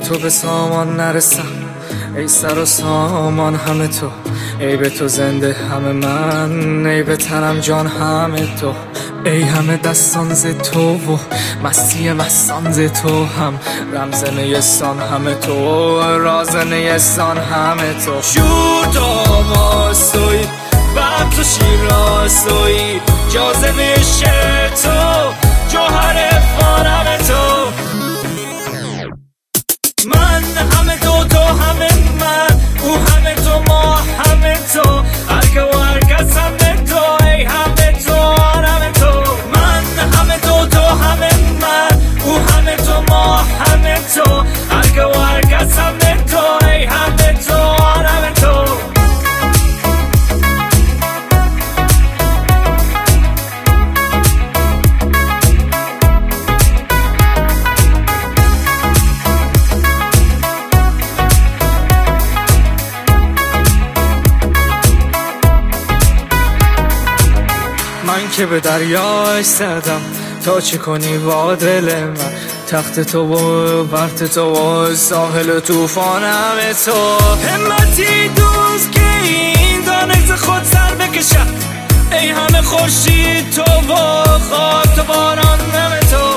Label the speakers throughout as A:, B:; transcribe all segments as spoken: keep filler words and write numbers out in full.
A: تو به سامان نرسم، ای سر و سامان همه تو، ای به تو زنده همه من، ای به تنم جان همه تو، ای همه دستان ز تو و مستی مستان ز تو، هم رمز نیستان همه تو، راز نیستان همه تو. شور تو آواز توی، وقت تو شیراز توی، جاذبه شعر تو، جوهر فانم تو. من همه تو، تو همه من، او همه تو، ما همه تو، هرگه و هرگز همه تو، ای همه تو همه تو. من همه تو، تو همه من، او همه تو، ما همه تو، هرگه و هرگز همه تو، ای همه تو همه تو. من که به دریاش زدم تا چی کنی با دل من، تخت تو و برت تو و ساحل توفانم تو. همتی دوست که این دانه خود سر بکشد، ای همه خورشید تو و خاک تو باران نم تو.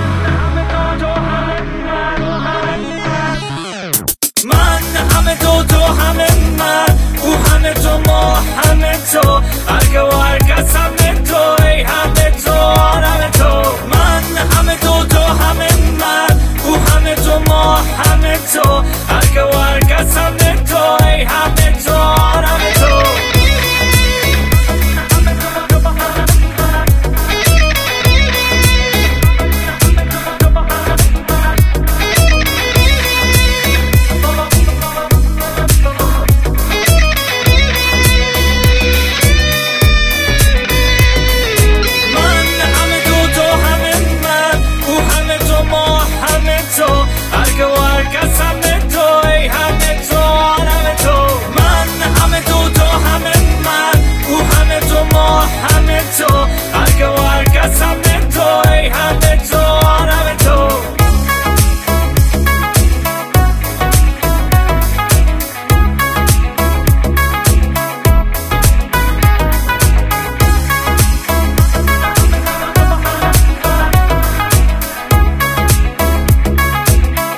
A: من همه تو، تو همه من، او همه تو، ما همه تو، هرگه و هرگز همه تو، ای همه تو همه تو. من همه تو، تو همه من، او همه تو، ما همه تو، هرگه و هرگز همه تو، ای همه تو همه تو.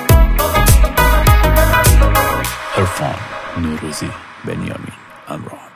B: عرفان نوروزی، بنیامین امران.